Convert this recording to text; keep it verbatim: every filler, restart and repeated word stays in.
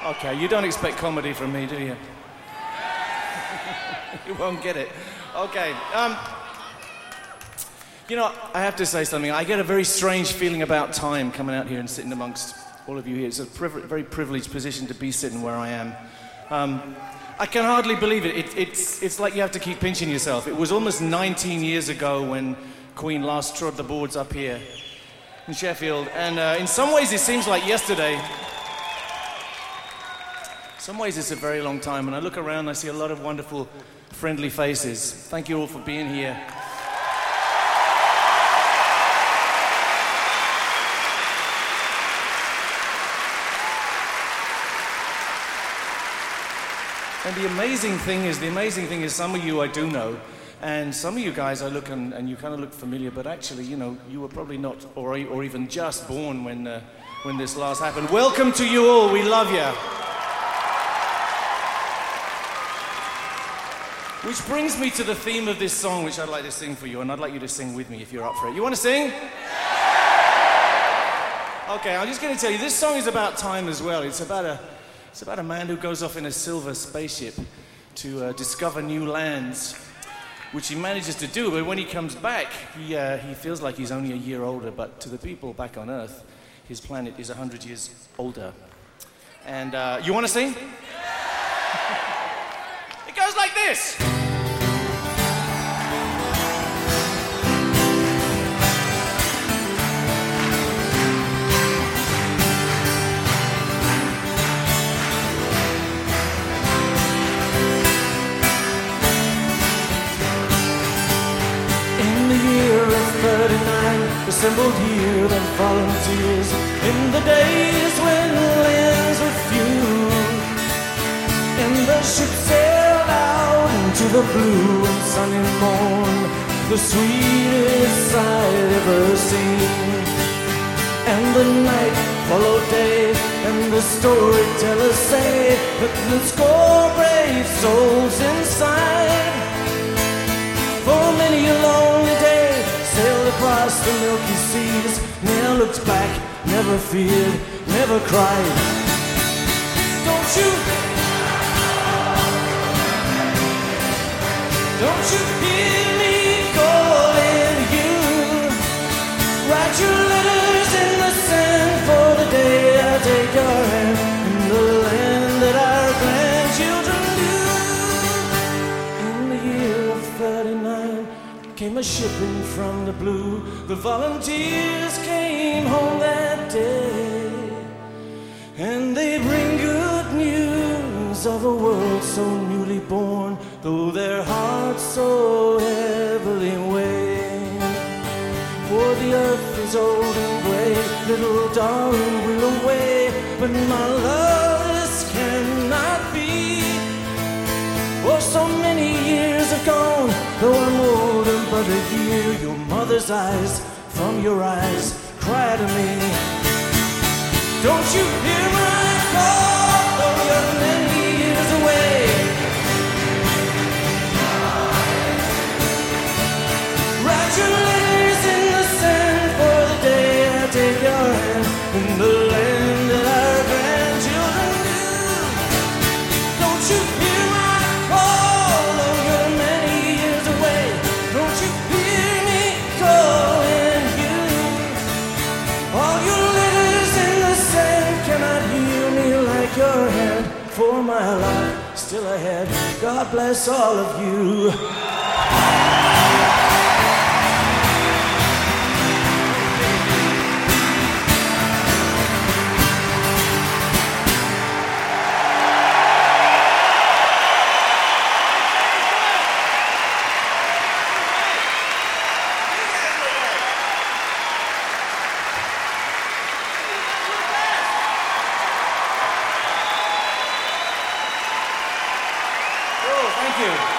Okay, you don't expect comedy from me, do you? You won't get it. Okay. Um, you know, I have to say something. I get a very strange feeling about time coming out here and sitting amongst all of you here. It's a priv- very privileged position to be sitting where I am. Um, I can hardly believe it. it. It's it's like you have to keep pinching yourself. It was almost nineteen years ago when Queen last trod the boards up here in Sheffield, and uh, in some ways it seems like yesterday. In some ways it's a very long time, and I look around and I see a lot of wonderful, friendly faces. Thank you all for being here. And the amazing thing is, the amazing thing is some of you I do know, and some of you guys I look and, and you kind of look familiar, but actually, you know, you were probably not, or, or even just born when, uh, when this last happened. Welcome to you all, we love you. Which brings me to the theme of this song, which I'd like to sing for you, and I'd like you to sing with me if you're up for it. You want to sing? Okay, I'm just going to tell you, this song is about time as well. It's about a It's about a man who goes off in a silver spaceship to uh, discover new lands, which he manages to do, but when he comes back, he, uh, he feels like he's only a year older, but to the people back on Earth, his planet is one hundred years older. And uh, you want to sing? It goes like this. Assembled here the volunteers in the days when lands were few, and the ship sailed out into the blue and sunny morn, the sweetest I'd ever seen. And the night followed day, and the storytellers say that the score brave souls inside. For many a lonely day sailed across the milky seas, never looked back, never feared, never cried. Don't you, don't you hear me calling you? Write your letters in the sand for the day I take your hand in the land that our grandchildren knew. In the year of thirty-nine came a shipping from the blue. The volunteers came home that day, and they bring good news of a world so newly born, though their hearts so heavily weigh. For the earth is old and gray, little darling will away, but my love, this cannot be. For so many years have gone, though I'm older but a year, your mother's eyes, from your eyes, cry to me. Don't you hear my call, though you're many years away? Write your letters in the sand for the day I take your hand in the land that our grandchildren knew. Don't you hear my call, though you're many years away? Don't you hear me calling you? All your letters in the sand cannot hear me like your hand. For my life still ahead, God bless all of you. Oh, thank you.